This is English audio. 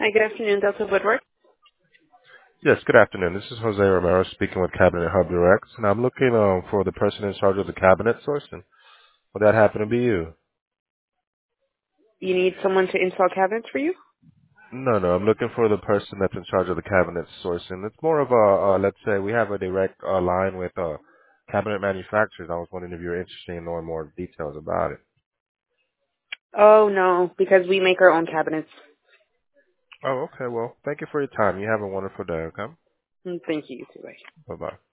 Hi, good afternoon, Delta Woodward. Yes, good afternoon. This is Jose Romero speaking with Cabinet Hub Direct, and I'm looking for the person in charge of the cabinet sourcing. Would that happen to be you? You need someone to install cabinets for you? No, I'm looking for the person that's in charge of the cabinet sourcing. It's more of a, let's say, we have a direct line with cabinet manufacturers. I was wondering if you're interested in knowing more details about it. Oh, no, because we make our own cabinets. Oh, okay. Well, thank you for your time. You have a wonderful day, okay? Thank you, too. Bye. Bye-bye.